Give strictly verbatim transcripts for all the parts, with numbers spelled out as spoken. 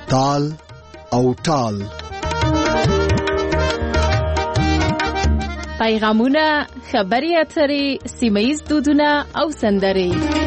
تال او ټال. پیغامونه، خبري اترې، سیمه‌ییز دودونه او سندرې.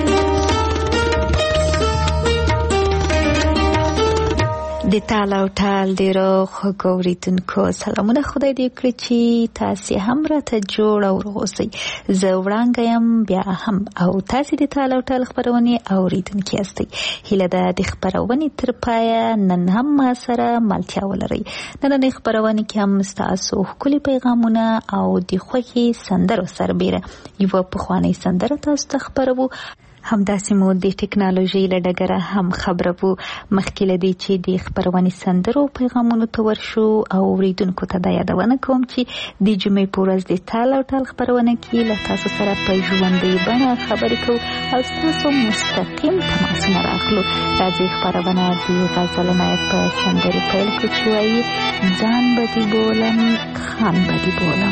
د تال او ټال ډیرو خوږو اوریدونکو سلامونه، خدای دې وکړي چې تاسې هم راته جوړ او روغ اوسئ. زه وړانګه یم بیا هم او تاسې د تال او ټال خپرونې اوریدونکي یاستئ. هیله ده د خپرونې تر پایه نن هم ما سره ملتیا ولرئ. نننۍ خپرونې کې هم ستاسو ښکلي پیغامونه او د خوښې سندرو سربیره یوه پخوانۍ سندره تاسو ته خپروو. همداسې مو د ټکنالوژۍ له ډګره هم خبره وو. مخکې له دې چې د خپرونې سندرو پیغامونو ته ورشو او اوریدونکو ته دا یادونه کوم چې د جمعې په ورځ د تال او ټال خپرونه کې له تاسو سره په ژوندۍ بڼه خبرې کوو او ستاسو مستقیم تماسونه راخلو. راځئ خپرونه د غزل نایب په سندرې پیل کړو چې وایي ځان به دې بولم خان به دې بولم.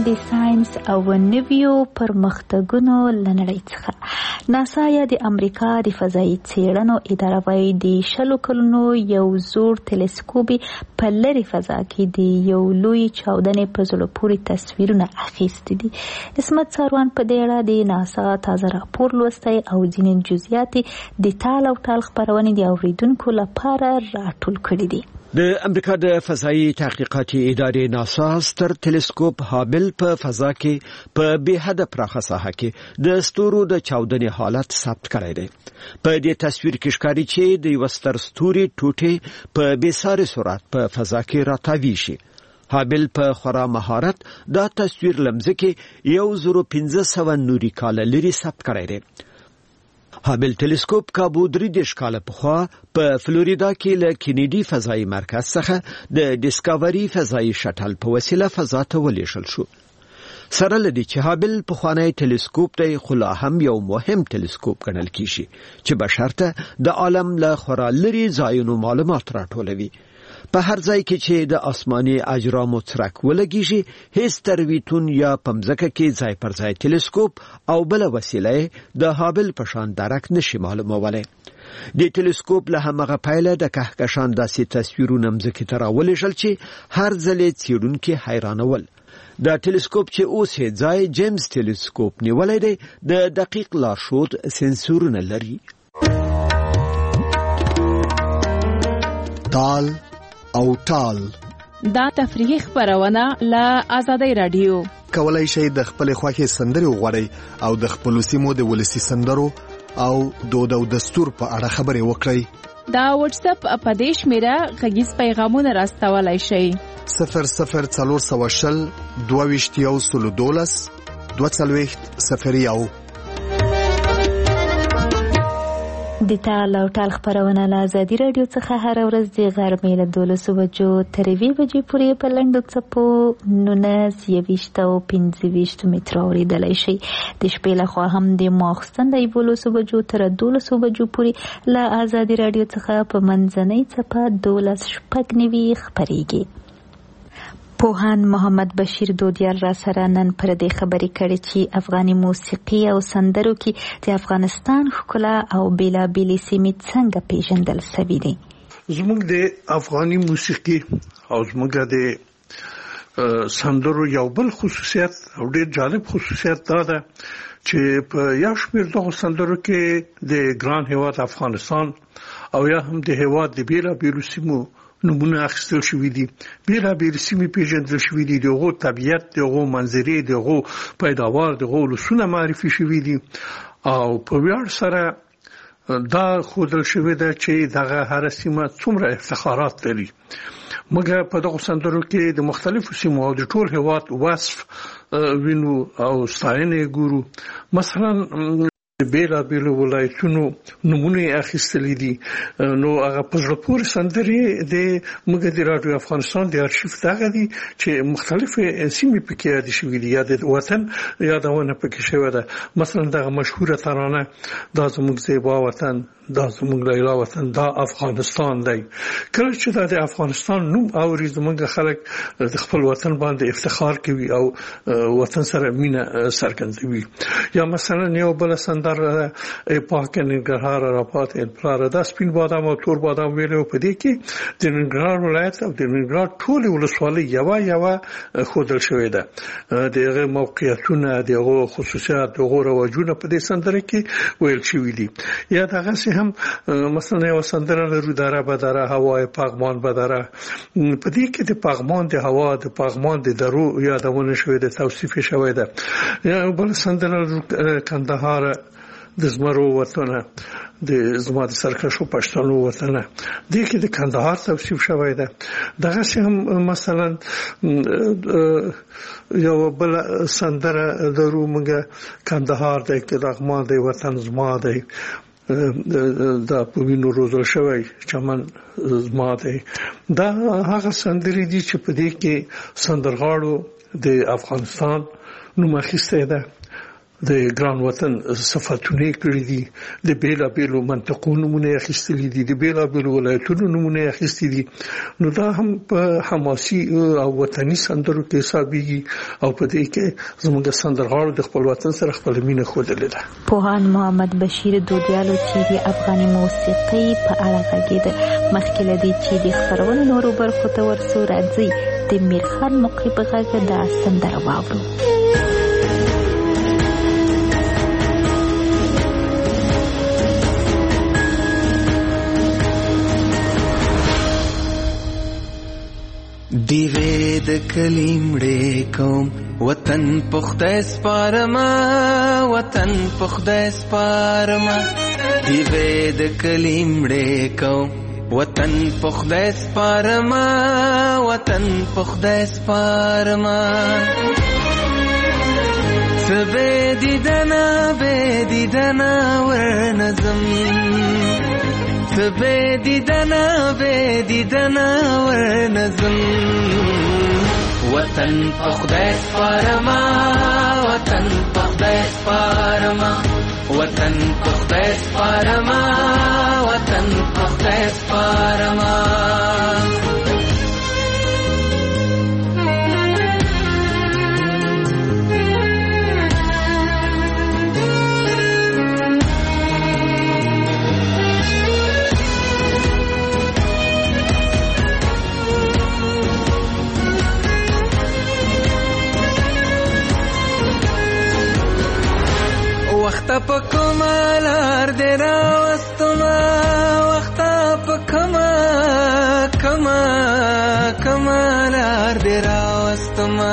د ساينس او نویو پرمختګونو لنړۍ څخه ناسا یا د امریکا د فضایي څېړنو اداره وايي د شلو کلونو یو زوړ تلسکوپ په لرې فضا کې د یو لوی چاودنې په زړه پورې تصویرونه اخیستي دي. عصمت ساروان په دې اړه د ناسا تازه راپور لوستی او ځینې جزئیات د تال او ټال خپرونې د اوریدونکو لپاره راټول کړي دي. د امریکا د فضایي تحقیقاتي ادارې ناسا ستر تلسکوپ هابل په فضا کې په بې حد پراخه ساحه کې د ستورو د چاودنې حالت ثبت کړی دی. په دې تصویر کې ښکاري چې د یو ستر ستوري ټوټې په بې ساري سرعت په فضا کې راتاوي شي. هابل په خورا مهارت دا تصویر لمځکه یو زرو پنځه سوه نوري کال لري ثبت کړی دی. هابل تلسکوپ کابو درې دیش کاله پخوا په فلوریدا کې له کینیډي فضایي مرکز څخه د ډیسکاوري فضایي شټل په وسیله فضا ته ولېږل شو. سره لدی چې هابل پخوانی تلسکوپ دی خو لا هم یو مهم تلسکوپ ګڼل کیږي چې بشرته د عالم له خورا لري ځایونو معلومات راټولوي. په هر ځای کې چې د آسماني اجرامو څرک ولګیږي هیڅ ترویتون یا پمځکه کې ځای پر ځای تلسکوپ او بل وسیله د هابل په شان درک نشي معلومولای. د تلسکوپ له همغه پایله د کهکشان داسې تصویرونه مځکې ته راولېږل چې هر ځل یې څېړونکي حیرانول. د ټلسکوپ چې اوس یې ځای جیمز ټلسکوپ نیولی دی د دقیق لارښود سنسورونه لري. تال او ټال دا تفریحي خبرونه له آزادۍ رادیو. کولای شئ د خپل خوښي سندري وغوړئ او د خپل سیمو د ولسی سندرو او دود او دستور په اړه خبرې وکړئ. دا واتس اپ اپدیش میرا غږیز پیغامونه راستولای شئ. صفر صفر څلور سوه شل دوه ویشت یو سلو دولس دوه څلوېښت صفر یو. د تال او ټال خبرونه له آزادي رادیو څخه هر ورځ د غرمې له دولسو بجو تر یوې بجې پورې په لنډو څپو نولس یوویشت او پنځه ویشت متره اورېدلی شئ. د شپې لخوا هم د ماخوستن د یولسو بجو تر دولسو بجو پورې له آزادي رادیو څخه په منځنۍ څپه دولس شپږ نوي خپرېږي. پوهان محمد بشیر دودیار را سره نن پر دې خبرې کړې چې افغاني موسیقي او سندرو کې د افغانستان ښکلا او بیلابېلې سیمې څنګه پیژندل سوي دي. زموږ د افغاني موسیقي او زموږ د سندرو یو بل خصوصیت او ډېر جالب خصوصیت دا ده چې په یو شمېر دغو سندرو کې د ګران هېواد افغانستان او یا هم د هېواد د بیلابېلو سیمو نمونه اخیستل شوي دي. بیلابېلې سیمې پیژندل شوي دي. د هغو طبیعت، د هغو منظرې، د هغو پیداوار، د هغو لسونه معرفي شوي دي او په ویاړ سره دا ښودل شوي ده چې دغه هره سیمه څومره افتخارات لري. موږ په دغو سندرو کې د مختلفو سیمو او د ټول هېواد وصف وینو او ستاینې ګورو. مثلا بیلا بیلو ولایتونو نمونه اخیستلې دي. نو هغه په زړه پورې سندرې د موږ د رادیو افغانستان د ارشیف دغه دي چې مختلفې سیمې پکې یاد شوي دي یا د وطن یادونه پکې شوې ده. مثلا دغه مشهوره ترانه دا زموږ زیبا وطن، دا زموږ لیلا وطن، دا افغانستان دی. کله چې دا د افغانستان نوم اوري زموږ خلک د خپل وطن باندې افتخار کوي او وطن سره مینه څرګندوي. یا مثلا یو بل سندره ای پاک ننګرهار راپاتې پلاره دا سپین بادام او تور بادام ویلو په دې کې د ننګرهار ولایت او د ننګرهار ټول ولسوالۍ یو یو ښودل شوې ده. دغه موقعیتونه، دغه خصوصیات، دغه رواجونه په دې سندره کې ویل شوي دي. یا دغه هم مثلا یو سندره لرو دره به دره هوای پغمان به دره. په دې کې د پغمان د هوا، د پغمان د درو یادونه شوې ده، توصیف شوې ده. یا بل سندره کندهار د زمرو وطنه، د زما د سرکشو پښتنو وطنه، دې کې د کندهار توصیف شوی ده. دغه هم مثلا یو بل سندره درو موږ کندهار د اقتداغمان د وطن زما دی، دا په وینو روزل شوی چمن زما دی. دا هغه سندرې دي چې په دې کې سندرغاړو د افغانستان نوم اخیستی ده د ګران وطن صفاتونه کړی دي د بیلا بیلو منطقونو نمونه اخیستلي دي د بیلا بیلو ولایتونو نمونه اخیستلي دي نو دا هم په حماسي او وطني سندرو کې حسابيږي او په دې کې زموږ سندرغاړو د خپل وطن سره خپل مینه خوده ده. پوهان محمد بشیر دودیالو چې د افغاني موسیقي په اړه غږیده مخکې له دې چې د خبرونو نورو برخو ته ورسو راځي د میرخان مقری په غږ دا سندره واورو. دیوې د کلیمړې کوم وطن پخته سپارما وطن پخته سپارما دیوې د کلیمړې کوم وطن پخته سپارما وطن پخته سپارما سبه دیدنا به دیدنا ورنظم سبه دیدنا به دیدنا ورنظم وطن پخته سپارما وطن پخته سپارما وطن پخته سپارما وطن پخته سپارما وخت په کمالار دې راوستما وخت په کما کما کمالار دې راوستما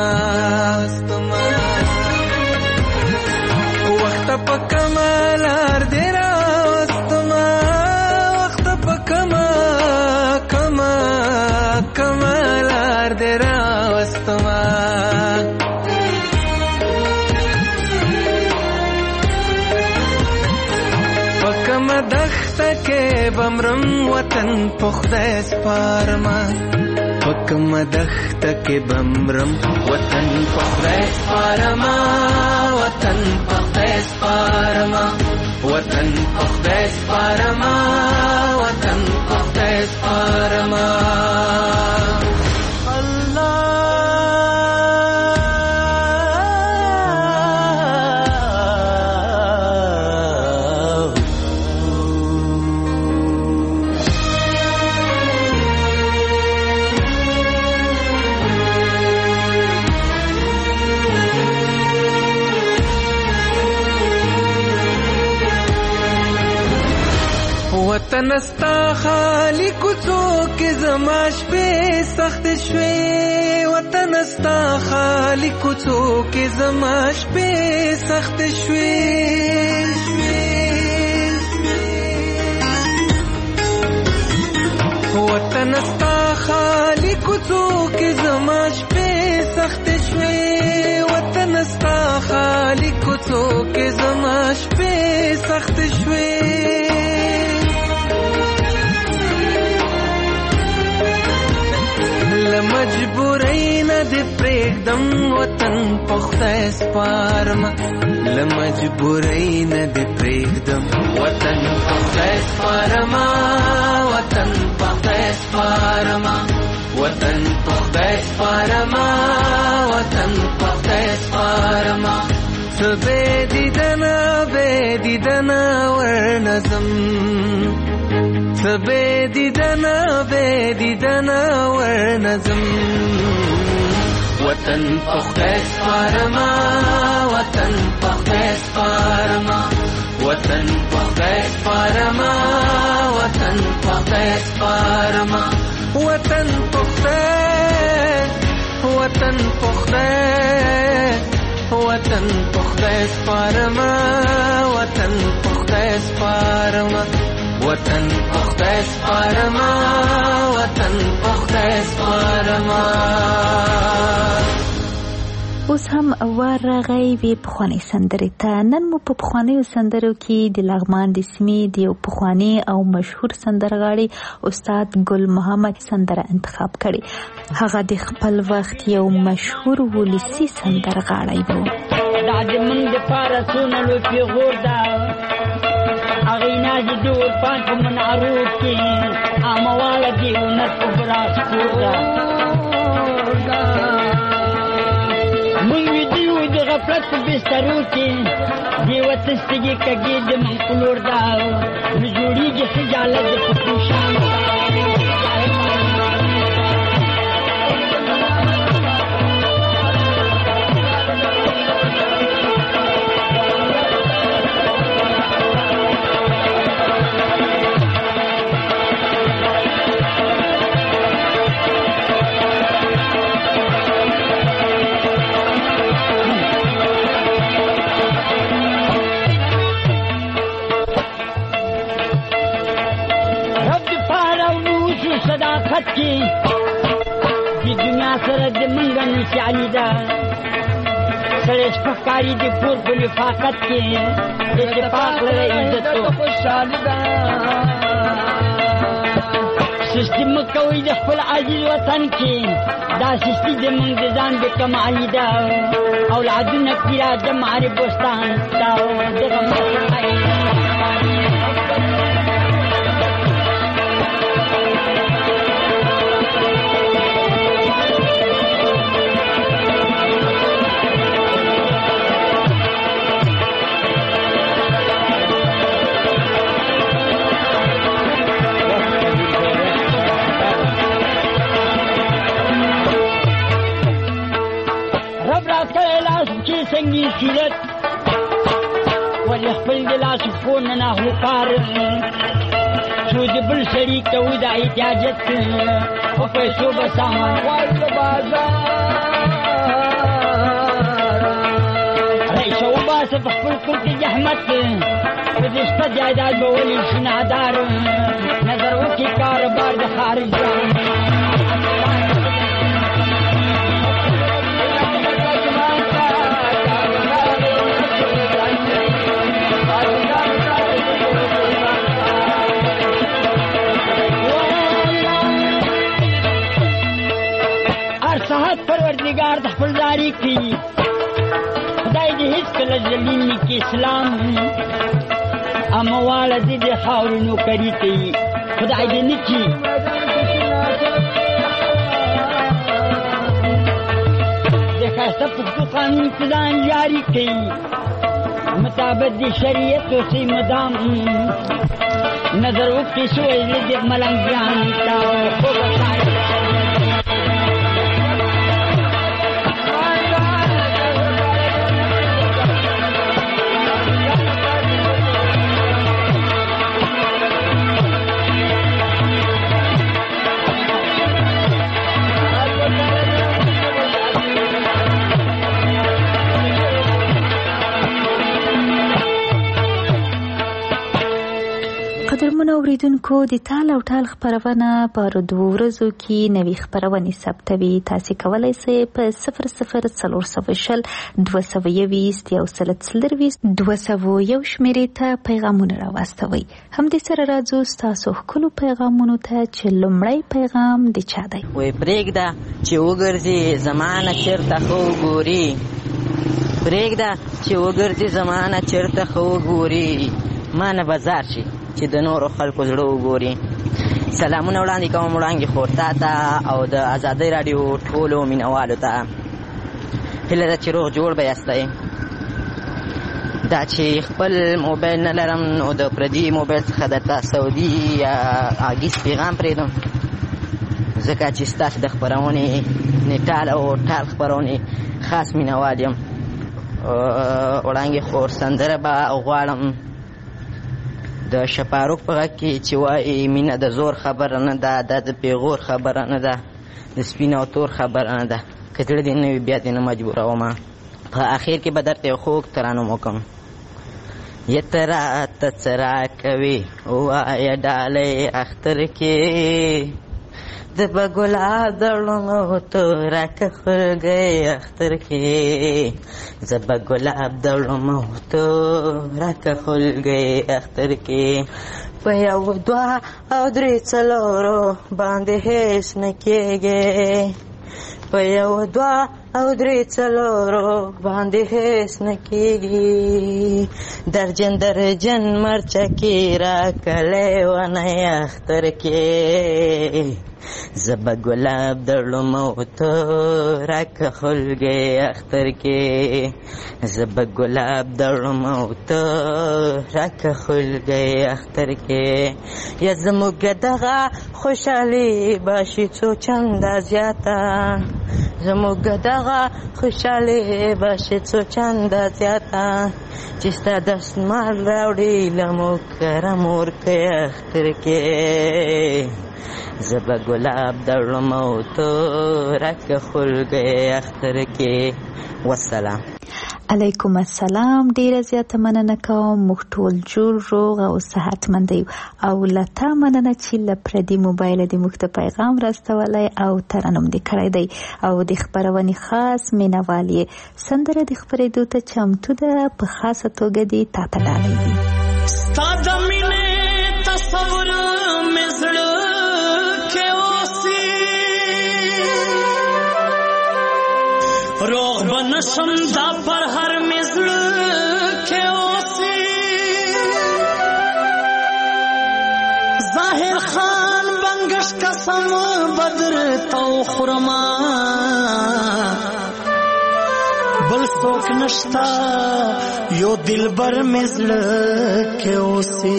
وخت په کمالار دې راوستما وخت په کما کما کمالار دې راوستما دخته کې بمرم وطن پخته سپارما پکم دخته کې بمرم وطن پخته سپارما وطن پخته سپارما وطن پخته سپارما وطن پخته سپارما وطن استا خالی کوڅو کې زما شپې سخت شوې وطن استا خالی کوڅو کې زما شپې سخت شوې وطن استا خالی کوڅو کې زما شپې سخت شوې وطن استا خالی کوڅو کې زما شپې سخت شوې لمجبورین دې پرېږدم وطن پخته سپارما لمجبورین دې پرېږدم وطن پخته سپارما وطن پخته سپارما وطن پخته سپارما وطن پخته سپارما سبه دیدنا به دیدنا ورنظم سبه دیدنا به دیدنا ورنظم وطن پخته سپارما وطن پخته سپارما وطن پخته سپارما وطن پخته سپارما وطن پخته وطن پخته وطن پخته سپارما وطن پخته سپارما وطن پخته سپارما وطن پخته سپارما اوس هم وار راغی وی پخوانی سندرې ته. نن مو په پخوانیو سندرو کې د لغمان د سیمې د یو پخوانی او مشهور سندرغاړي استاد ګل محمد سندره انتخاب کړي. هغه د خپل وخت یو مشهور ولسی سندرغاړی و. دا د من د پاره څونه لوی پیغور ده هغې نازې دور پان په منعروف کې عامواله دیونت په براس کور ده موږ ویده یو د غفلت په بسترو کې دې وطن سترګې کږې د من په لور ده نه جوړېږي خجالت د پښتو شان صداقت کی دی دنیا سره د منګه نشانی ده سره سپکاری دی پور په لفاقت کې اتفاق لري عزت او خوشاله ده سیستم کوي د خپل عزیز وطن کې دا سیستم د منګ ځان د کمالی ده اولادونه پیرا د ماره بوستان دا دغه مسای سنگی صورت ولی خپل دلاس فون نه هوکار شو د بل سړي کوي د احتیاجت او پیسو به سامان وای په بازار رئیس او باسه په خپل کور کې زحمت په دې شپه جایداد به ولي شنادار نظر وکړي کاروبار د خارج پروردگار د خپل زاری کی خدای دې هیڅ کله ذلیل نه کی اسلام امواله دې د خاورونو کری کوي خدای دې نه کی د خاصه په قانون ځان جاری کوي مطابق د شریعت او سي مدام نظر وکړي شو دې ملنګ ځان تا خو قدرمنو اوریدونکو د تال او ټال خبرونه په دوه ورځو کې نوي خبرونه ثبتوي تاسو کولای شئ په صفر صفر څلور سوه شل دوه سوه یویشت یو سل څلرویشت دوه سوه یو شمیرې ته پیغامونه راواستوئ همدې سره راځو ستاسو ښکلو پیغامونو ته چې لومړی پیغام د چا دی وای پرېږده چې وګرځي زمانه چېرته خو ګوري پرېږده چې وګرځي زمانه چېرته خو ګوري ما نه بازار شي چې د نورو خلکو زړه وګوري سلامونه وړاندې کوم وړاندې خور تا ته او د ازادۍ راډیو ټولو مینوالو ته هیله ده چې روغ جوړ به یاستئ دا چې خپل موبایل نه لرم نو د پردي موبایل څخه درته سعودي یا اګیس پیغام پرېږدم ځکه چې ستاسو د خپرونې نیټال او ټال خپرونې خاص مینوال یم وړاندې خور سندره به غواړم د شپاروک په غږ کې چې وایي مینه د زور خبره نه ده دا د پیغور خبره نه ده د سپین او تور خبره نه ده که زړه دې نه وي بیا دې نه مجبورومه په اخر کې به درته یو خوږ ترانم وکړم یه ته راته څه راکوي ووایه ډالۍ اختر کې د به ګلاب دړمو تورکه خولګۍ اختر کې زه به ګلاب دړمو تورکه خولګۍ اختر کې په یو دوه او درې څلورو باندې هېڅ نه کېږي په یو دوه او درې څلورو باندې هیڅ نه کېږي درجن درجن مرچکې راکلی ونې اختر کې زه به ګلاب دړم او ته راکه خلګې اختر کې زه به ګلاب دړم او ته راکه خلګې اختر کې یا زموږ دغه خوشحالي به شي څو چنده زیاته زموږ دغه خوشحالي به شي څو چنده زیاته چې ستا دستمال راوړي له موږ کره مور کې اختر کې زه به ګلاب دړم او ته راکه خلګې اختر کې والسلام. علیکم السلام. ډیره زیاته مننه کوم. موږ ټول جوړ روغ او صحتمند یو او لته مننه چې له پردي موبایل دې موږ ته پیغام راستولی او ترنم دې کړی دی او د خپرونې خاص مینوال یې سندره د خپرېدو ته چمتو ده په خاصه توګه دې تا ته ډالۍ دي. ستا د مینې تصور مې زړه کې اوسي روغ به نشم دا پر هر مې زړه کې اوسي ظاهر خان بنګش قسم بدر تو خرما بل څوک نشتا یو دلبر مې زړه کې اوسي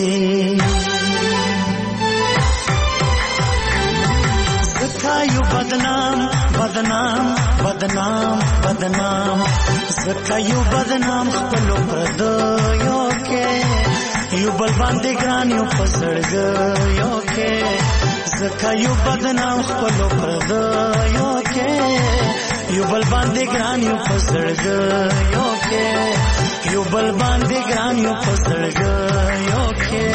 زکایو بدنام بدنام بدنام بدنام زکایو بدنام خپلو پردیو کې یو بل باندې ګران یو په زړګیو کې زکایو بدنام خپلو پردیو کې یو بل باندې ګران یو په زړګیو کې یو بل باندې ګران یو په زړګیو کې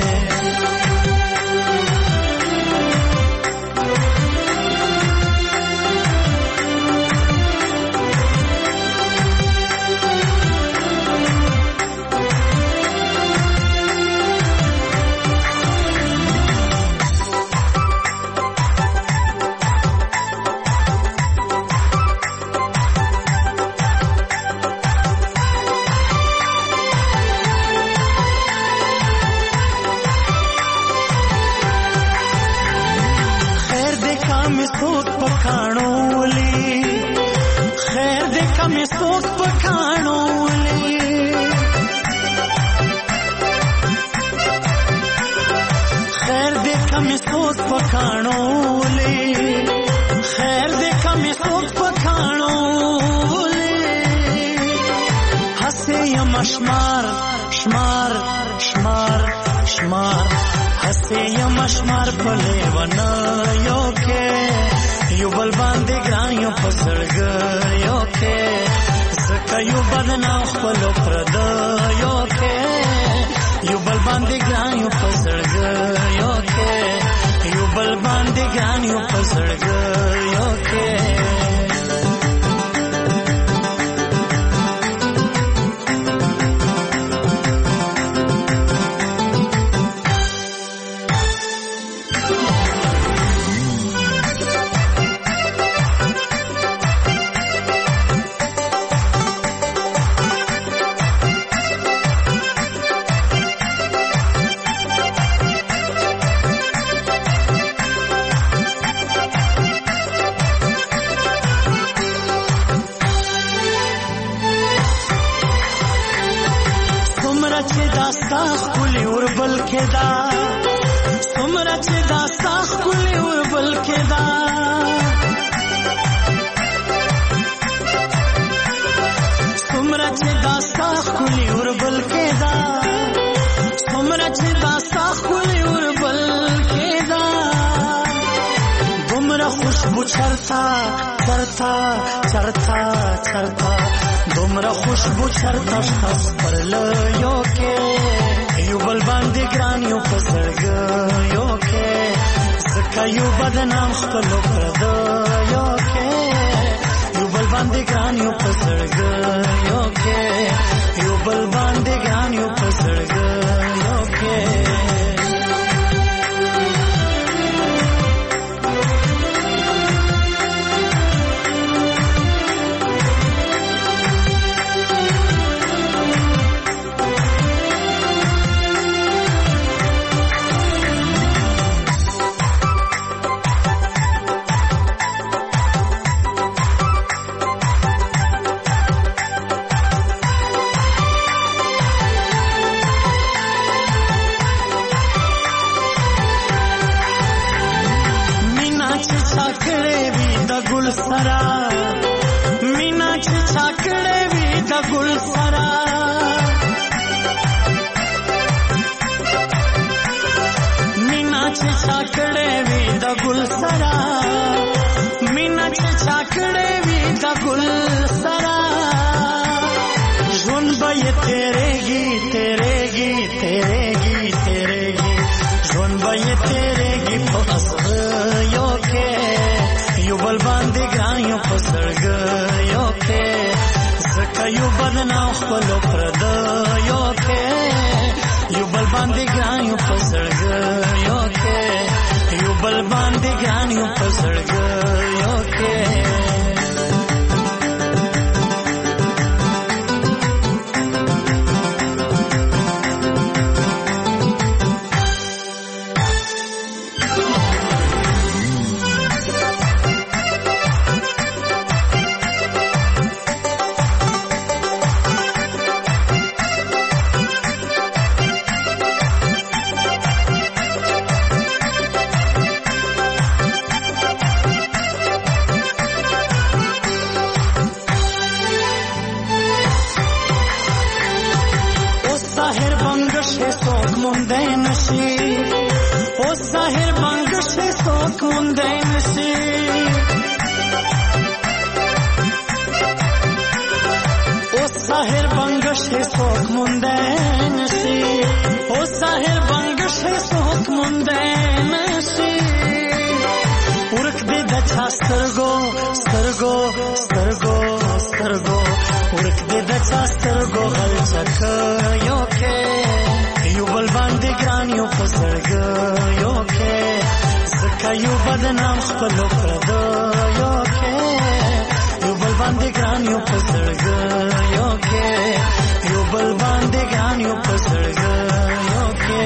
شمار شمار شمار شمار هسته یم شمار په لیوانه یو کې یو بل باندې ګران یو په زړګیو کې زکه یو بدنام خپلو پردیو کې یو بل باندې ګران یو په زړګیو کې یو بل باندې ګران یو په زړګیو کې چرتا چرتا چرتا چرتا دومره خوشبو چرتا شخص پر لیو کې یو بل باندې ګران یو په زړګیو کې زکه یو بدنام خپلو پردیو کې یو بل باندې ګران یو په زړګیو کې یو بل باندې ګران یو په زړګیو کې ګل سره مینا چې چا کړې وي د ګل سره مینا چې چا کړې وي د ګل سره ژوند به یې تیرېږي تیرېږي تیرېږي تیرېږي ژوند به یې تیرېږي په اصغیو کې یو بل باندې ګران یو په زړګیو کې ځکه یو بدنام خپلو پردیو کې یو بل باندې ګران یو په زړګیو کې یو بل باندې ګران یو په زړګیو کې سترګو سترګو سترګو سترګو ورک دې د چا سترګو غل چکیو کې یو بل باندې ګران یو په زړګیو کې ځکه یو بدنام خپلو پردیو کې یو بل باندې ګران یو په زړګیو کې یو بل باندې ګران یو په زړګیو کې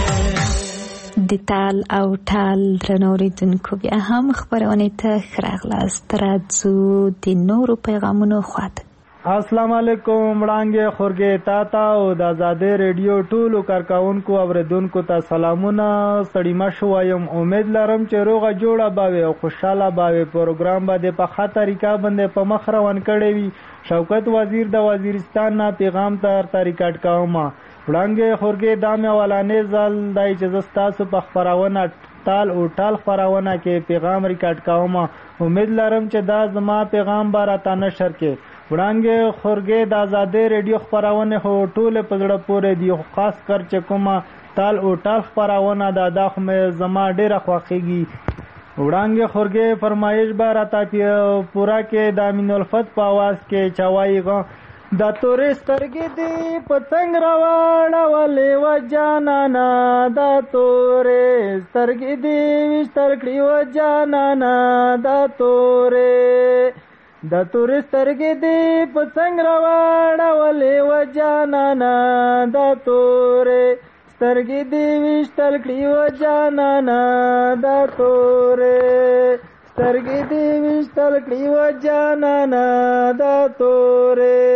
د تال او ټال درنو اوریدونکو بیا هم خپرونې ته ښه راغلاست. راځو د نورو پیغامونو خواته. السلام علیکم وړانګې خورګې تا ته او د آزادۍ ریډیو ټولو کارکوونکو اوریدونکو ته سلامونه. ستړي مه شو وایم، امید لرم چې روغه جوړه به وي او خوشحاله به وي. پروګرام به د په ښه طریقه باندې په مخ روان کړی وي. شوکت وزیر د وزیرستان نه پیغام ته درته ریکارډ کوم. وړانګې خورګې دا مې اولانې ځل دی چې زه ستاسو په خپرونه تال او ټال خپرونه کې پیغام ریکارډ کوم. امید لرم چې دا زما پیغام به راته نشر کې. وړانګې خورګې د آزادۍ ریډیو خپرونه خو ټولې په زړه پورې دي، خو خاص کر چې کومه تال او ټال خپرونه ده دا خو مې زما ډېره خوښېږي. وړانګې خورګې فرمایش به راته پوره کې د امین الفت په آواز کې چې وایي دا تورې سترګې دې په څنګ راواړولې و جانانا، دا تورې سترګې دې وشتر کړې و جانانا، دا تورې دا تورې سترګې دې په څنګ راواړولې و جانانا، دا تورې سترګې دې وشتر کړې و جانانا، دا تورې سترګې دې وشتل کړې و جانانا، دا تورې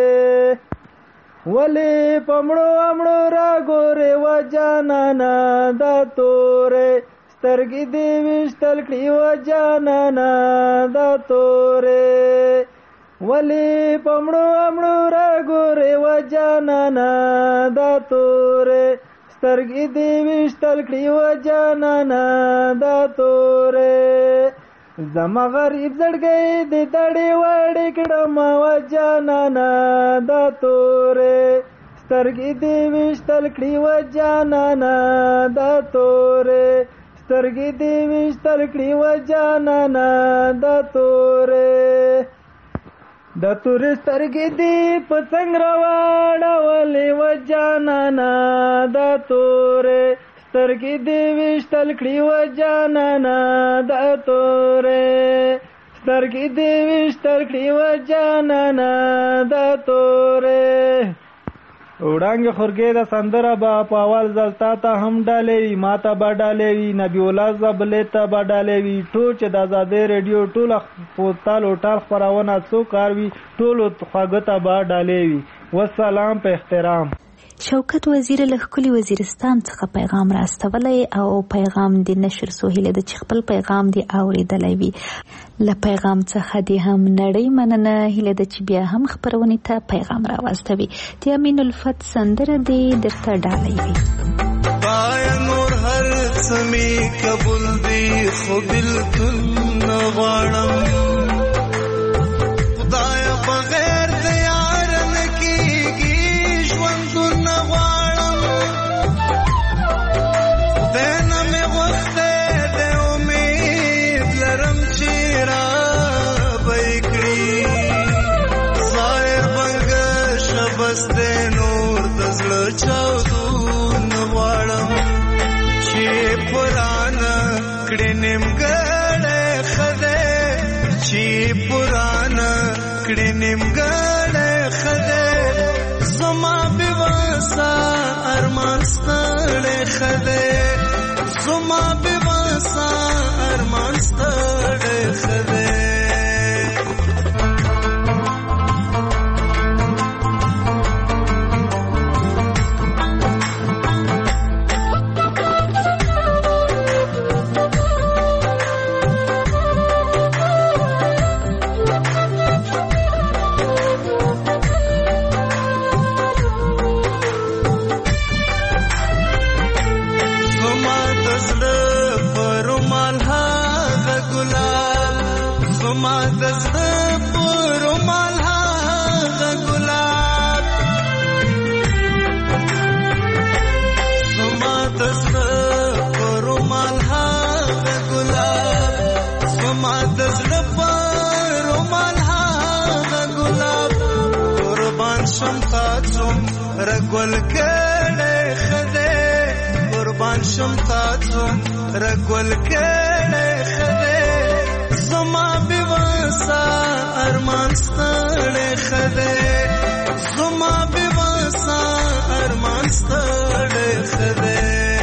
ولې په مړو امړو را ګورې و جانانا، دا تورې سترګې دې وشتل کړې و جانانا، دا تورې ولې په مړو امړو را ګورې و جانانا، دا تورې سترګې دې وشتل کړې و جانانا، دا تورې زما غریب زړګی د دړې وړې کړم و جانانا، دا تورې سترګې دې وشتل کړې و جانانا، دا تورې سترګې دې وشتل کړې و جانانا، دا تورې دا تورې سترګې دې په څنګ راواړولې و جانانا، دا تورې سترګې دې وشتل کړې و جانانا، دا تورې سترګې دې وشتل کړې و جانانا، دا تورې. وړانګې خورګې د سندره به په اول ځل تا ته هم ډالې وي، ما ته به ډالې وي، نبي الله زبلې ته به ډالې وي. ټول چې د آزادۍ ریډیو ټوله تال او ټال خپرونه څو کار وي ټولو خواږه ته به ډالې وي. والسلام په احترام. شوکت وزیر له ښکلي وزیرستان څخه پیغام راستولی او پیغام د نشر سو هیله ده چې خپل پیغام دې اورېدلی وي. له پیغام څخه دې هم نړۍ مننه هیله ده چې بیا هم خپرونې ته پیغام راواستوي. د امین الفت سندره دې درته ډالۍ وي. پای نور هر څه مې قبول دي خو بلکل نه غواړم خدای بغیر د یار نه کېږي ژوندون نه غواړم خدای نه مې غوښتی د امید لرم چې رابه یې کړي ظاهر بنګشه بس دی نور د زړه چاودون نه غواړم چې پرانه کړې نیمګړی ښه دی چې پرانه کړې نیمګړی ښه دی زما بېوسه ارمان ستړی ښه دی زما بېوسه ارمان ستړی ښه دی. رګول کړه خدای قربان شم تاسو رګول کړه خدای زما بېوسه ارمان ستړی خدای زما بېوسه ارمان ستړی خدای.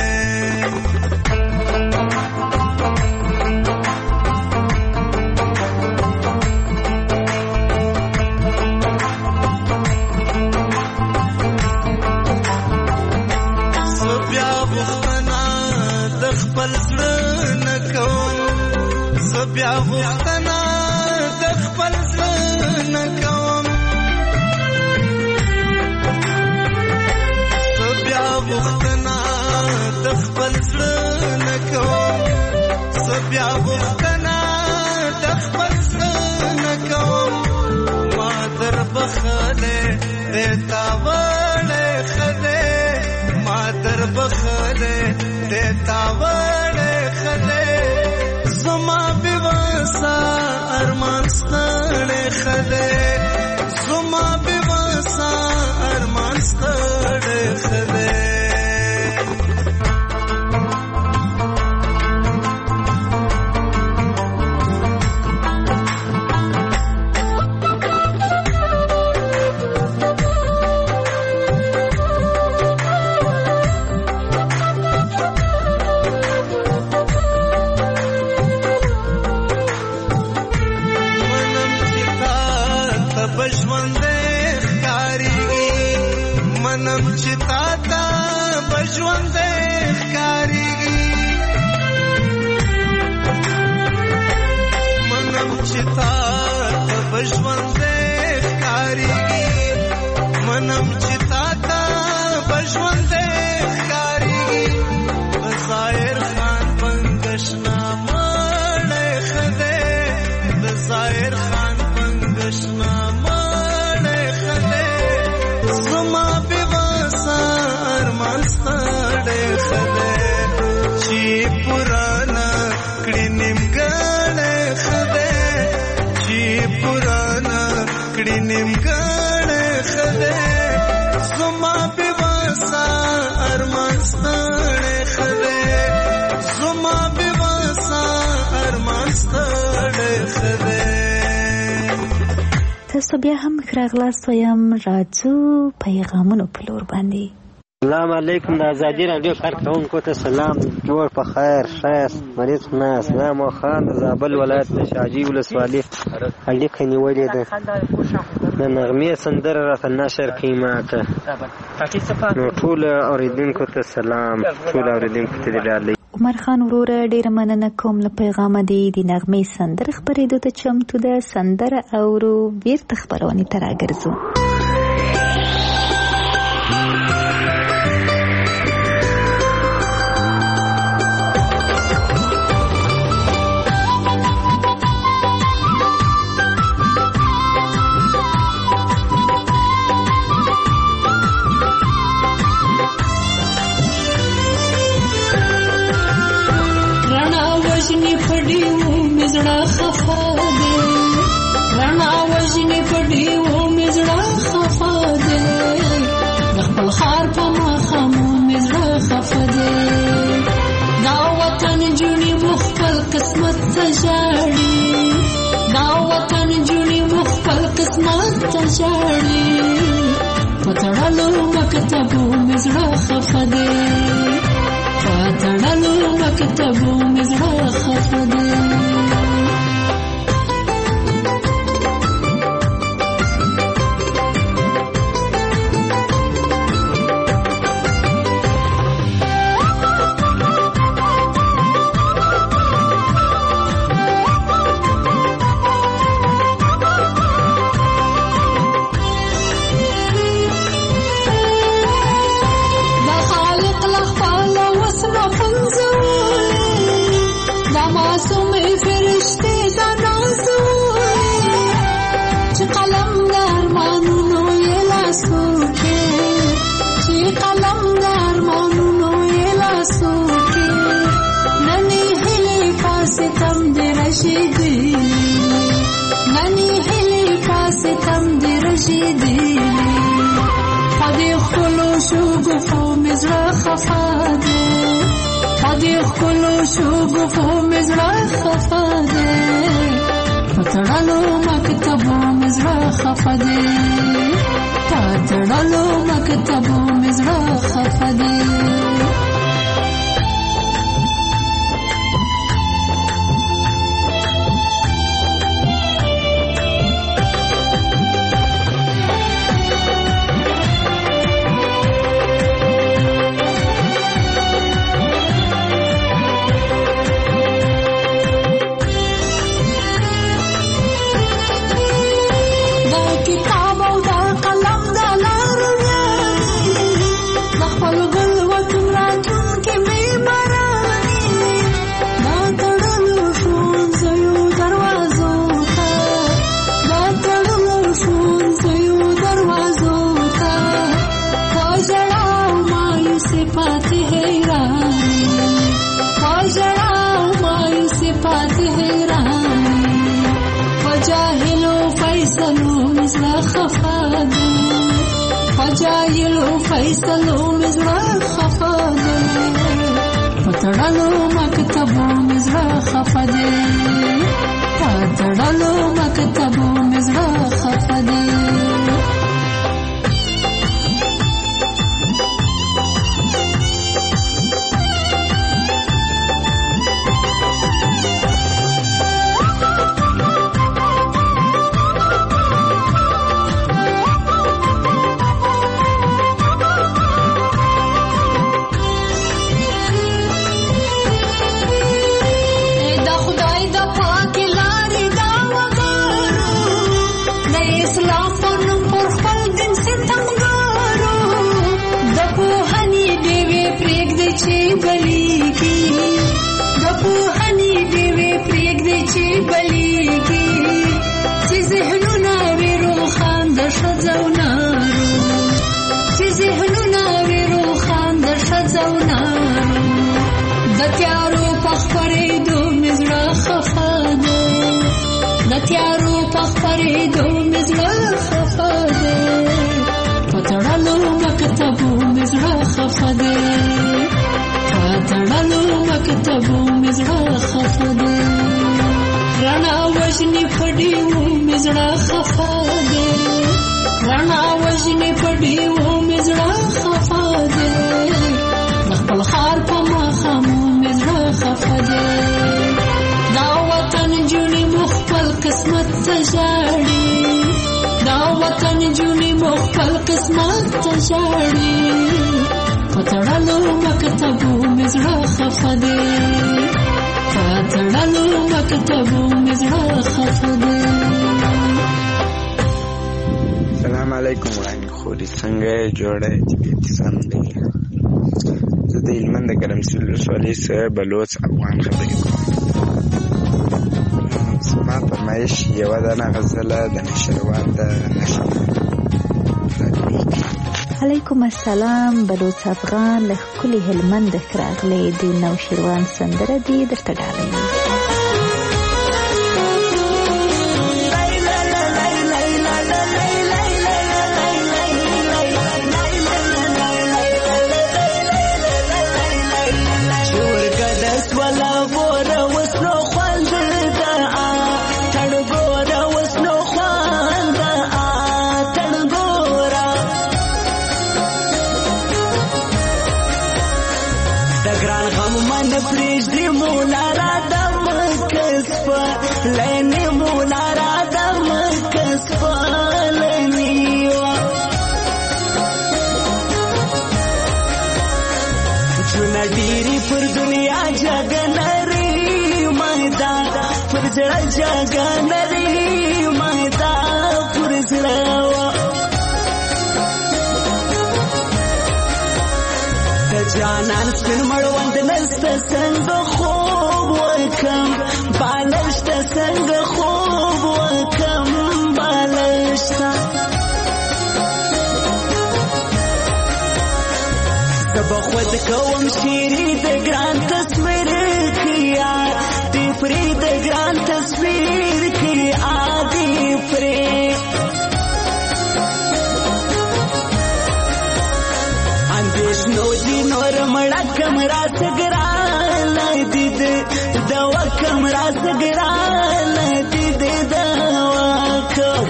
بیا غوښتنه د خپل زړه نه کوم زه بیا غوښتنه د خپل زړه نه کوم زه بیا غوښتنه د خپل زړه نه کوم ما در بخلې د تا وړې خدای ما در بخلې د تا وړې خدای زما بېوسه ارمان ستړی خدای زما بېوسه ارمان ستړی خدای. منم چې تا ته به ژوندی ښکارېږي منم چې تا ته به ژوندی ښکارېږي منم چې تا ته به ژوندی ښکارېږي د ظاهر خان بنګشنا مړی ښه دی د ظاهر خان بنګشنا مړی ښه دی زما بېوسه ارمان ستړی ښه دی چې پرانه کړې نیمګړی ښه دی چې پرانه کړې نیمګړی ښه دی زما بېوسه ارمان ستړی ښه دی زما بېوسه ارمان ستړی ښه دی. تاسو بیا هم راغلاست وایم راځو پیغامونو په لور باندې. السلام علیکم د ازادي راډیو کارکونکو ته سلام جوړ په خیر ښایست مریض ناس نامو خان د زابل ولایت د شاجي ولسوالۍ اړیکه نیولې ده د نغمې سندره راته نشر کړي ماته. نو ټول اورېدونکو ته سلام، ټول اورېدونکو ته دې ډالۍ. عمر خان وروره ډیره مننه کوم له پیغامه دی. د نغمې سندره خپرېدو ته چمتو ده. سندره اورو، بیرته خپرونې ته راګرځو. مزړه خفا دے رڼا وژنې پډیو مزړه خفا دے خپل خار په مخامو مزړه خفا دے دا وطن جونی مخفل قسمت تجاړي دا وطن جونی مخفل قسمت تجاړي پتړلو مکتبو مزړه خفا دے پتړلو مکتبو مزړه خفا دے. پتړلو مکتبو مزړه خفا دے پتړلو مکتبو مزړه خفا دے. جاهلو فیصلو مزړه خفا دے پتړلو مکتبو مزړه خفا دے پتړلو مکتبو مزړه خفا دے. رڼا وژنې پډیو مزړه خفا دے رڼا وژنې پډیو مزړه خفا دے خپل خار په مخامو مزړه خفا دے دا وطن جونی مخفل قسمت تجاړي دا نجونې مو خپل قسمت ته ژاړي په تړلو مکتبو مې زړه خفه دی په تړلو مکتبو مې زړه خفه دی. سلام علیکم وړاندې خوري څنګه یې جوړه طبیعت سم دی. زه د هلمند د ګرمسیر ولسوالۍ څخه بلوڅ افغان خبرې کوم. زما فرمایش یوه دانه غزله د نشروان د نشر. علیکم السلام بلوڅ افغان له ښکلي هلمند راغلی د نوشیروان سندره دې درته ډالۍ. ډیری پر دنیا جګنری مایدا پر زړه جګنری مایدا پر زړه د جانان سپین مړوند نسته څنګه خوب وکم بالشته څنګه خوب وکم بالشته بخود کوم شیری د ګران تصویر کیا دی پری د ګران تصویر کیا دی پری اندیش نو دی نور مړه کمرا سګران دی د دوا کمرا سګران دی د دوا کم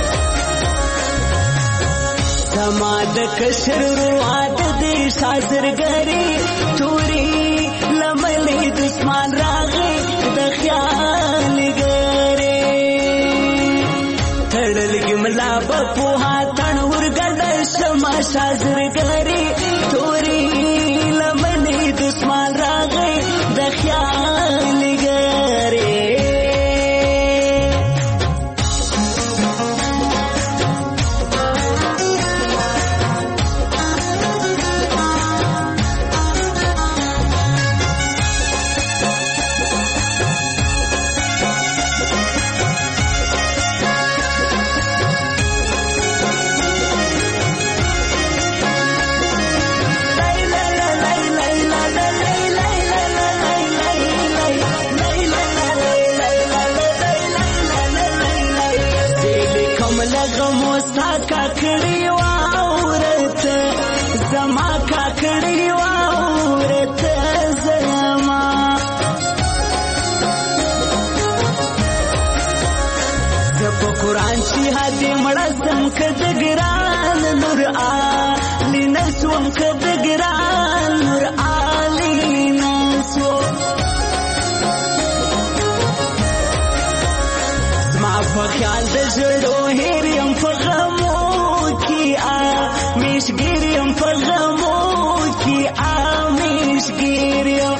سما د کشر رواد دی شازرګری توري لملې دسمان راغې د خیال ګری تړل ګملا په هاتن ورګل شما شازرګری توري لملې دسمان راغې د خیال ګری. کاکړی واورت زما کاکړی واورت زما زب قرآن شي هدي مړسم کد ګران نور علی نسوم کد ګران نور علی نسو زما په خیال د زړو هریم په مشګریم په غمو کې مشګریم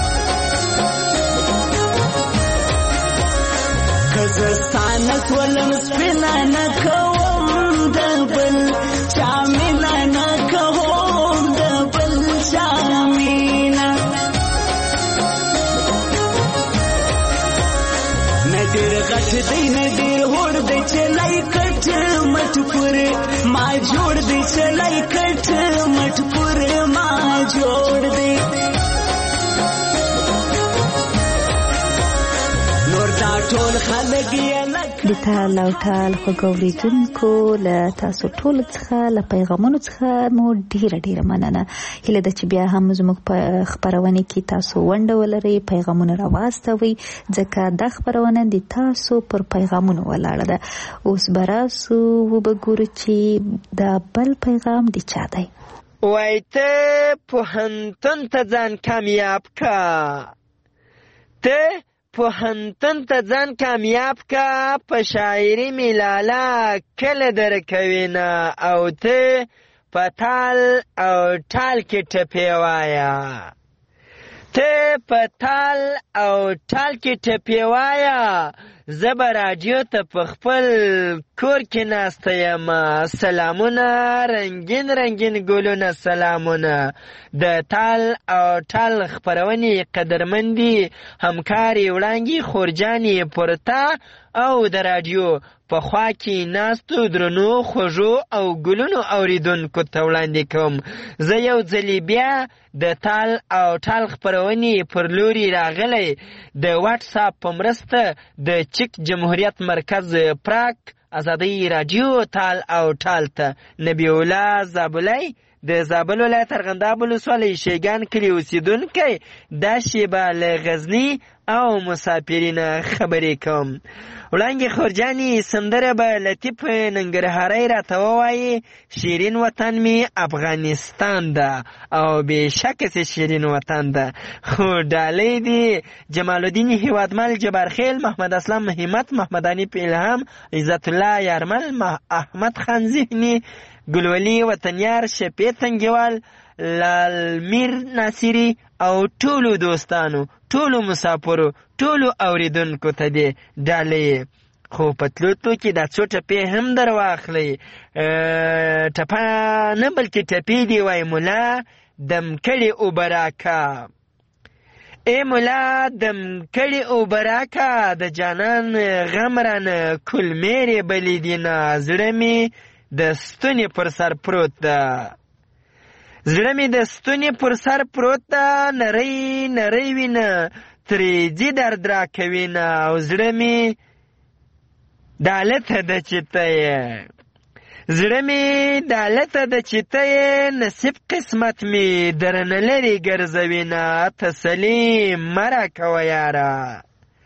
کزستانه ولم سپینا نه کوم د بل چا مینا نه کوم د بل چا مینا نه ډېر غټ دی نه ډېر هوړ دی چې لای کټ مټ پورې ما جوړ دی چلای کټ مټ پورې ما جوړ دی نور دا ټول خلک یې د تال او ټال خوږوریدونکو له تاسو ټول څخه له پیغامونو څخه مو ډیره ډیره مننه. هیله ده چې بیا هم زموږ په خپرونه کې تاسو ونډه ولرئ، پیغامونه راواستوئ، ځکه دا خپرونه د تاسو پر پیغامونو ولاړه ده. اوس به راسو وبګورو چې دا بل پیغام د چا دی. وای ته پوهنتون ته ځان کامیاب کا، ته پوهنتون ته ځان کامیاب کا په شاعري میلاله کله درکوینه او ته په تال او ټال کې ټپې وایه ته په تال او ټال کې ټپې وایه زه به راډیو ته په خپل کور کې ناسته یم سلامونه رنګین رنګین ګلونه سلامونه د تال او ټال خپرونې قدرمندي همکارې وړانګې خورجانې پورته او د راډیو په خوا کې ناستو درنو خوږو او ګلونو اوریدونکو ته وړاندې کوم زه یو ځلې بیا د تال او ټال خپرونې پر لوري راغلی د واټساپ په مرسته د چک جمهوریت مرکز پراک ازادۍ راډیو تال او ټال ته نبی الله زابلی د زابل ولایت ارغنداب ولسوالۍ شیګان کلي اوسېدونکی دا شیبه له غزني او مسافرینه خبرې کوم وړانګې خورجانې سندره به لطیف ننګرهارۍ راته ووایي شیرین وطن می افغانستان ده او بېشکه چې شیرین وطن ده خو ډالۍ دي جمال الدین هیوادمل جبارخیل محمد اسلام همت محمدانی پیلهام عزت الله یارمل احمد خان ذهني ګلولي وطنیار شپې تنګیوال لالمیر ناصری او ټولو دوستانو ټولو مسافرو ټولو اوریدونکو ته دې ډالۍ خو په تلو تلو کې دا څو ټپې هم در واخلئ ټپه نه بلکې ټپې دې وای ملا دم کړې اوبه راکه ای ملا دم کړې اوبه راکه د جانان غم رانه کلمېرې بلې دینه زړه مې د ستونې پر سر پروت ده زړه مې د ستونې پر سر پروت ده نری نری وینه ترې ځي درد راکوینه او زړه مې دالته ده چې ته یې زړه مې دالته ده چې ته یې نصیب قسمت مې درنه لرې ګرځوینه تسلي مه راکوه یاره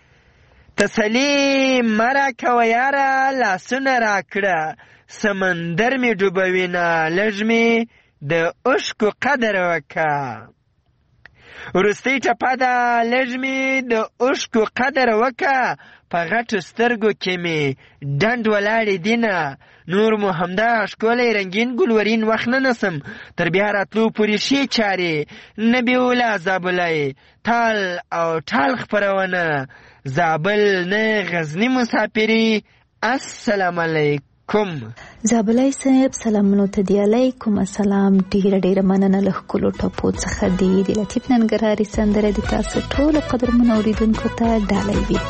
تسلي مه راکوه یاره لاسونه راکړه سمندر می ډوبوینه لږ می د عشقو قدر وکه وروستۍ ټپه ده لږ می د عشقو قدر وکه په غټو سترګو کې می ډنډ ولاړې دینه نور مو همدا ښکلی رنګین ګلورین وخت نه نسم تر بیا راتلو پورې ښې چارې نبی الله زابلی تال او ټال خپرونه زابل نه غزني مسافري السلام علیکم زابلی صاحب سلامونو ته دی علیکم السلام ډیره ډیره مننه له ښکلو ټپو څخه دی د لطیف ننګرهاري سندره د تاسو ټولو قدرمنو اوریدونکو ته ډالۍ وي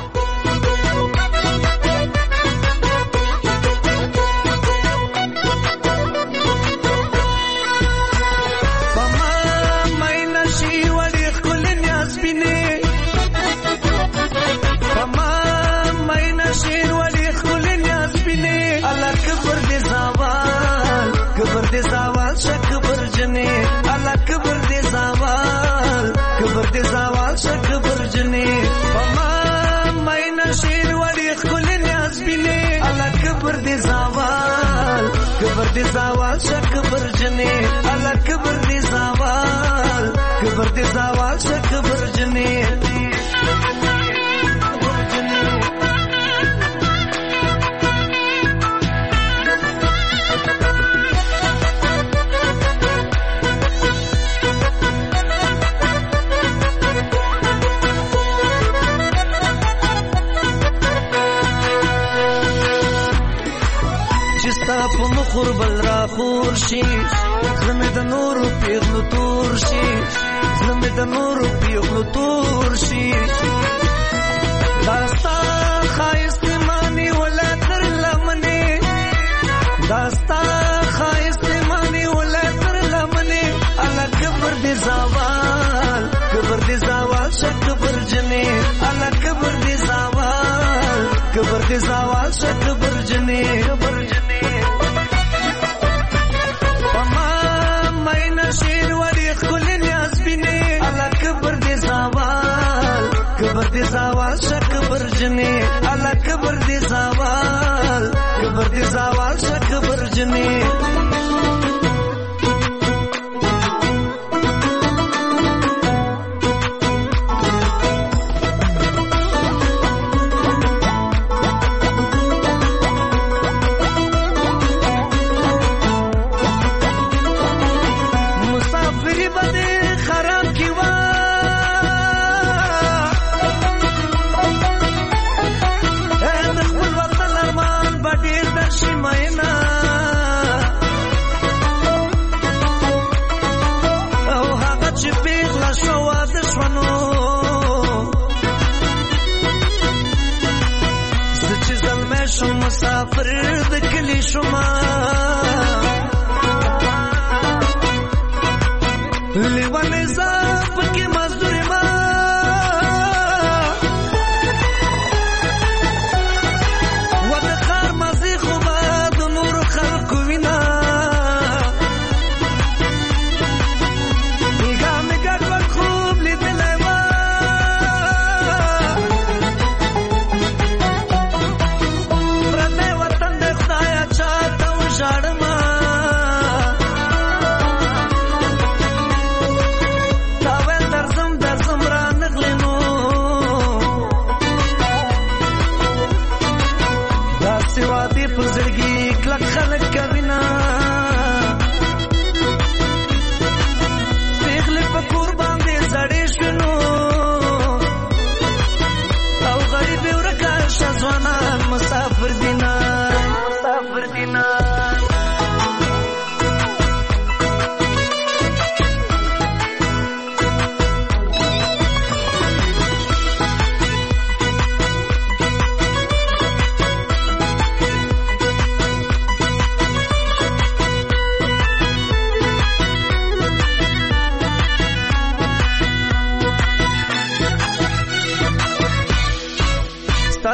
دی زوال شک برجنی الله کبر دی زوال کبر دی زوال شک برجنی خوربل را خور شي زمه د نور پیغلو تور شي زمه د نور پیغلو تور شي داستا خایست مانی ولا تر لمنه داستا خایست مانی ولا تر لمنه الله کبر دی زوال کبر دی زوال شک برجنه الله کبر دی زوال کبر دی زوال شک برجنه برجنه کبر دی زوال شک برجنی الله کبر دی زوال کبر دی زوال شک برجنی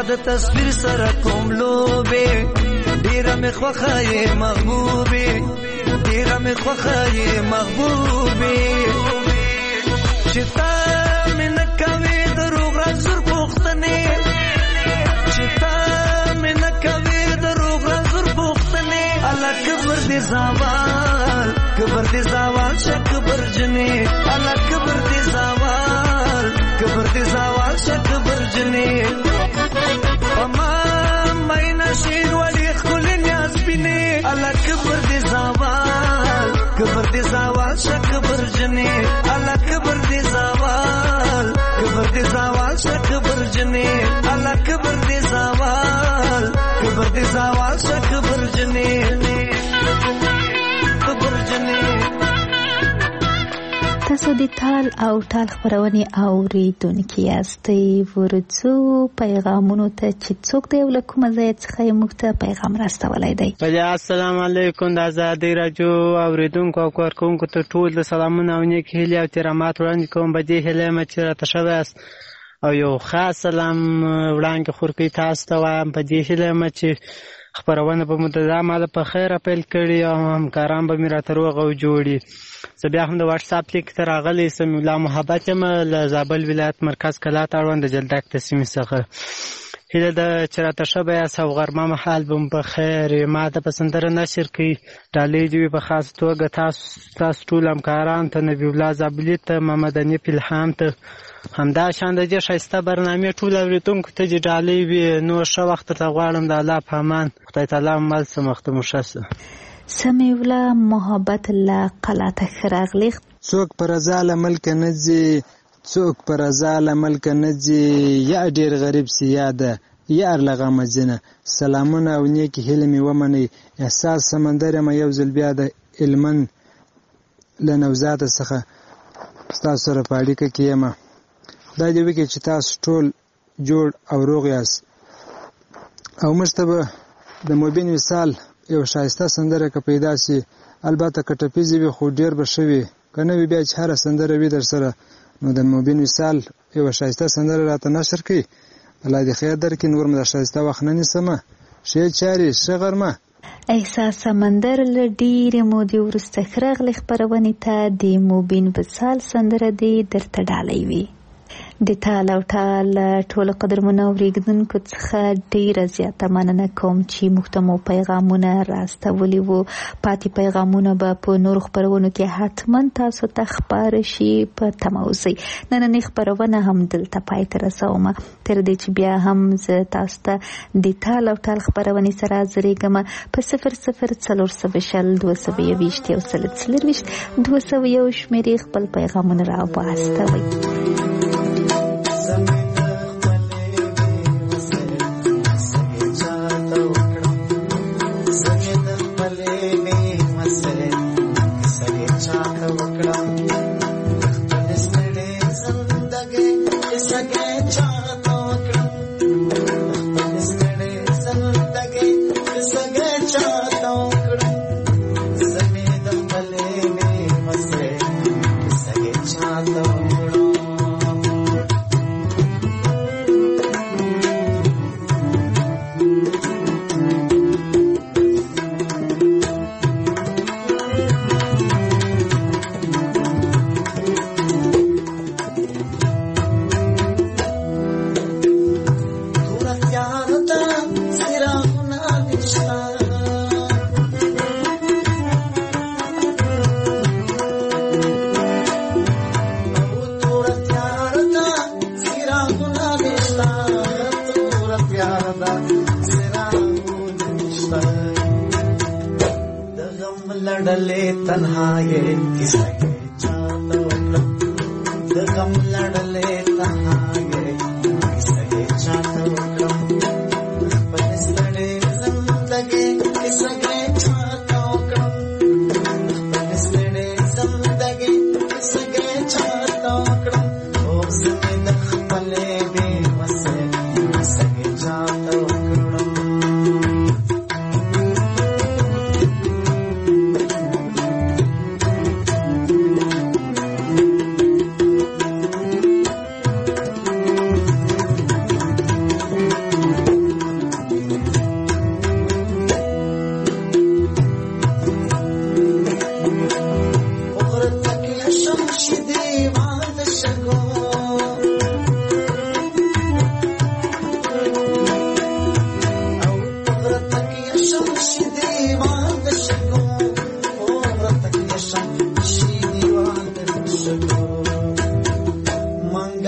د تصویر سره کوم لوبې ډیره مې خوښه یې محبوبې ډیره مې خوښه یې محبوبې چې تا مې نه کوې دروغ رازور پوښتنې چې تا مې نه کوې دروغ رازور پوښتنې الله کبر دې زوال کبر دې زوال شه کبر جنې الله کبر دې زوال کبر دې زوال شه کبر جنې پما ماینا شین ولی خل نیاز بینه الله کبر دې زوال کبر دې زوال شه کبر جنې الله کبر دې زوال کبر دې زوال شه کبر جنې الله کبر دې زوال کبر دې زوال شه کبر جنې کبر جنې تاسو د تال او ټال خبرونه اوریدونکي یاستئ ورڅو پیغامونو ته چې څوک دی ول کومه ځای څخه موږ ته پیغام راستولای دی. السلام علیکم د آزادۍ راډیو اوریدونکو او کارکونکو ته ټول د سلامونه او نیک هیلې او احترامات وړاندې کوم. په دې هیله مې چې راته شوی است او یو خاص سلام وړاندې خور کوي تاسو ته وایم. په دې هیله مې چې خبرونه به متداومه په خیر پیل کړي او همکاران به مې راته روغ او جوړي. زه بیا هم د واتس اپ لیک ته راغلی سم الله محبت یم له زابل ولایت مرکز کلات اړوند د جلدک د سیمې څخه. هیله ده چې راته ښه به یاست او غرمه مهال به مو په خیر ما ته په سندره نشر کوي ډالۍ دې وي په خاص توګه تاسو تاسو ټول همکاران ته نبي الله زابلي ته محمد انیف الهام ته همدا شان د دې ښایسته برنامې ټول اورېدونکو ته چې ډالۍ وي. نو ښه وخت ته غواړم د الله په امان خدای تعالی مل څه مخته مو ښه شه. سمیع الله محبت الله قلعه خراغلی څوک پر رضا له ملک نه ځي څوک پر رضا له ملک نه ځي یا ډېر غریب سي یاده یا ارلغه مزنه سلامونه او نیکی هیله مې ومني. احساس سمندر یم یو ځل بیا د علمن له نوزاده څخه ستاسو سره په اړیکه کې یم. خدای دې وکړي چې تاسو ټول جوړ او روغ یاست او موږ ته به د مبین وصال یو ښایسته سندره که پیدا سي البته که ټپیزې وي خو ډېر به ښه وي که نه وي بیا چې هره سندره وي در سره نو د مبین وصال یو ښایسته سندره راته نشر کړي. الله دې خیر درکړي. نور مې د ښایسته وخت نه نیسمه. ښې چارې ښه غرمه. احساس سمندر له ډېرې مودې وروسته راغلی خپرونې ته د مبین وصال سندره دې درته ډالۍ وي. د تال او ټال ټول قدرمنو اوریدونکو څخه ډیره زیاته مننه کوم چې موږ ته مو پیغامونه راستولي وو. پاتې پیغامونه به په نورو خپرونو کې حتما تاسو ته خپاره شي. په تمه اوسئ. نننۍ خپرونه هم دلته پای ته رسوم تر دې چې بیا هم زه تاسو ته د تال او ټال خپرونې سره حاضرېږم په صفر صفر څلور سوه شل دوه سوه یوویشت یو سل څلرویشت دوه سوه یو شمېرې خپل پیغامونه را واستوئ.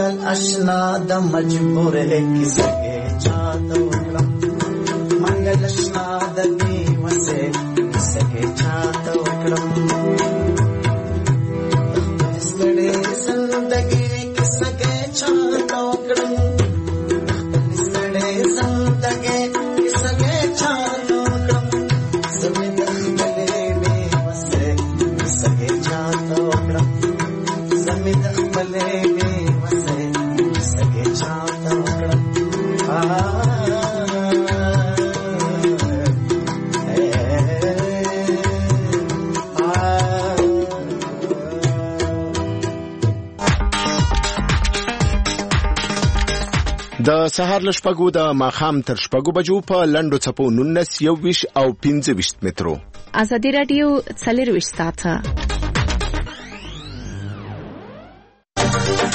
منګل اشنا د مجبور کیسه چاته وکړم منګل اشنا د دې وسه کیسه چاته وکړم ستړي زندګي کیسه چاته وکړم ستړي زندګي کیسه چاته وکړم زمين خپلې می وسه کیسه چاته وکړم زمين خپلې می وسه کیسه چاته وکړم د سهار له شپږو د ماښام تر شپږو بجو په لنډو څپو نولس یو ویشت او پنځه ویشت مترو ازادي راډیو څلور ویشت ساعته